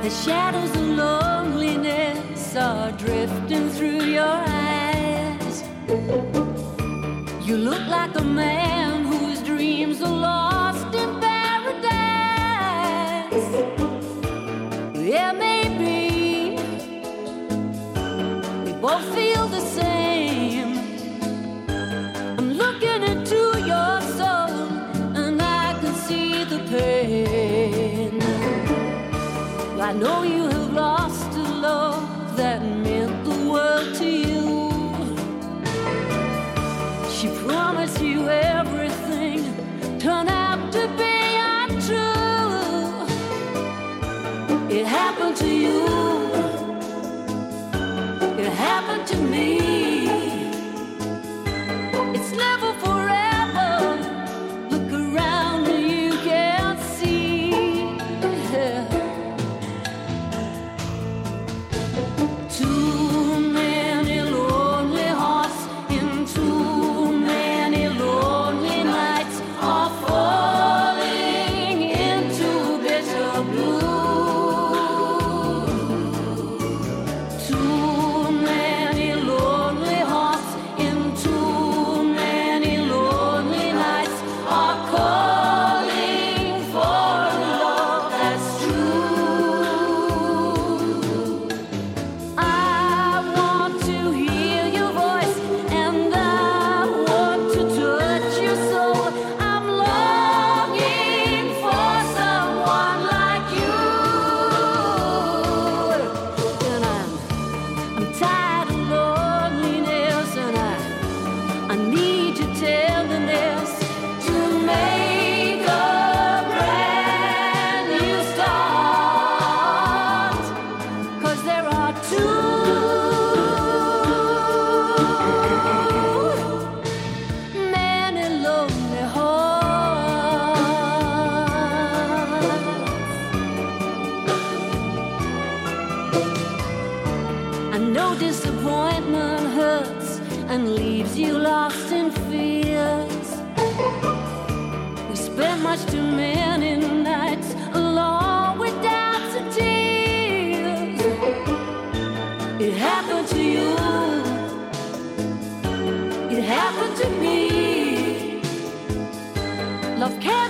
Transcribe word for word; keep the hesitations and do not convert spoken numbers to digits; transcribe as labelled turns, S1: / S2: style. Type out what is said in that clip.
S1: The shadows of loneliness are drifting through your eyes. You look like a man whose dreams are lost in paradise. Yeah, maybe we both feel the same. I'm looking into your soul and I can see the pain. I know you have lost a love that meant the world to you. She promised you everything turned out to be untrue. It happened to you. It happened to me. It's never forever. Look around and you can see. Yeah. Too many lonely hearts in too many lonely nights are falling into bitter blue. Too many lonely hearts in too many lonely nights are calling for love that's true. I want to hear your voice and I want to touch your soul. I'm longing for someone like you. And I'm, I'm tired of loneliness and I, I need your tenderness to make a brand new start. 'Cause there are too many lonely hearts. I know disappointment hurts and leaves you lost in fears. We spent much too many nights alone with doubts and tears. It happened to you. It happened to me. Love can't